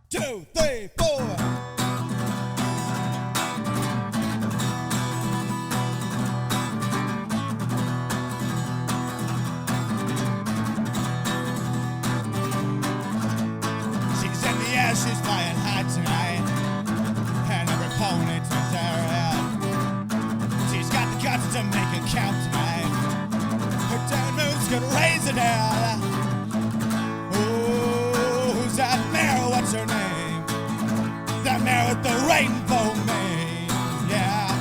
2, 3, 4. She's in the air, she's flying high tonight, and every pony turns her head. She's got the guts to make it count tonight. Her down moves could raise it hell. Oh, who's that mare? What's her name? That mare with the rainbow mane, yeah.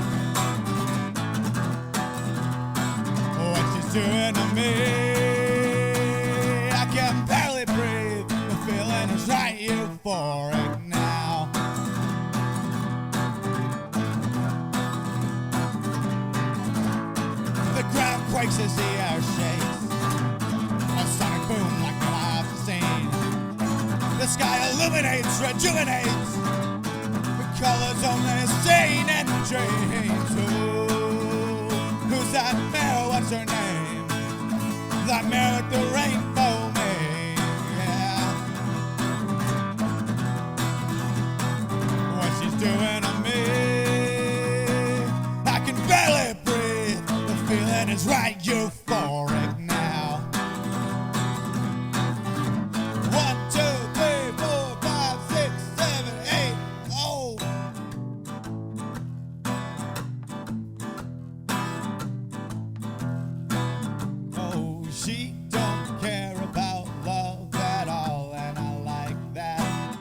What she's doing to me, I can barely breathe. The feeling is right, euphoric now. The ground quakes as the air shakes. A sonic boom like what I've seen. The sky illuminates, rejuvenates. The colors only seen in dreams. Ooh, who's that mare? What's her name? That mare with the rainbow mane, yeah. What she's doing to me, I can barely breathe. The feeling is right, euphoric now. 1, 2, 3, 4, 5, 6, 7, 8. Oh. Oh, she don't care about love at all, and I like that.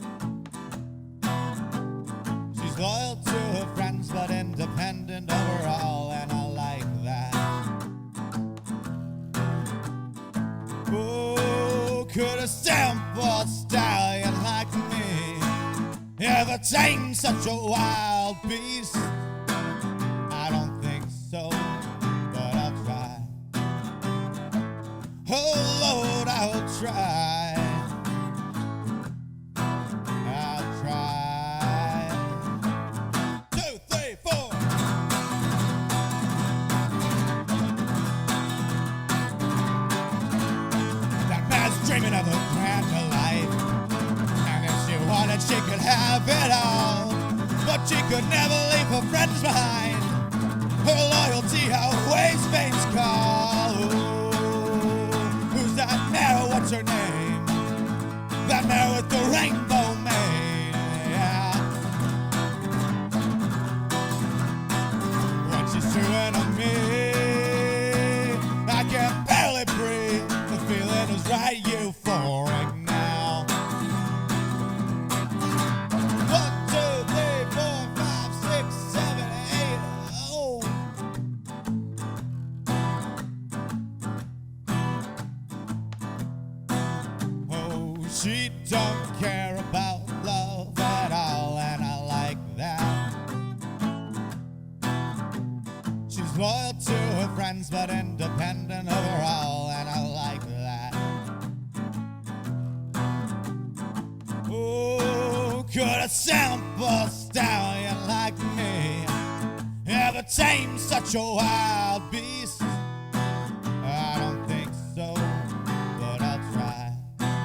She's loyal to her friends, but independent overall, and I like that. Oh, could a simple stallion like me ever tame such a wild beast? I don't think so, but I'll try. Oh Lord, I'll try. I'll try. 2, 3, 4. That man's dreaming of a grander life, and if she wanted, she could have it all. But she could never leave her friends behind. Her loyalty outweighs fame's call. Ooh, who's that mare? What's her name? That mare with the rainbow mane, yeah. What she's doing to me, I can barely breathe. The feeling is right, euphoric now. 1, 2, 3, 4, 5, 6, 7, 8. Oh. Oh, she don't care about love at all, and I like that. She's loyal to her friends, but independent overall, and I like that. Oh, could a simple stallion like me ever tame such a wild beast? I don't think so, but I'll try.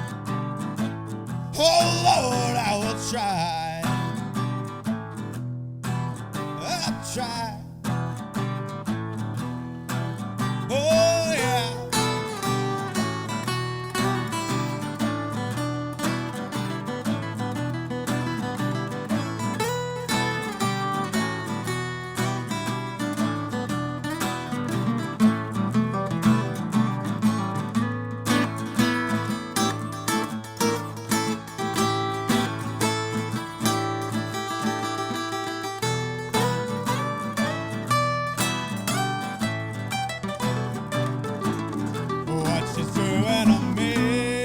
Oh Lord, I will try. I'll try. Oh yeah. What she's doing to me,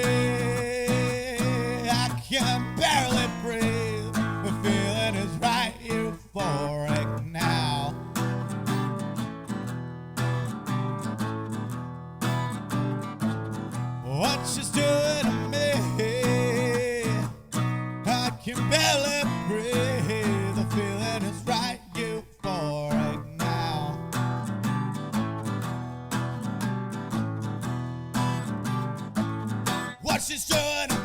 I can barely breathe. The feeling is right, euphoric now. What she's doing to me, I can barely breathe. The feeling is right, euphoric now. What she's doing to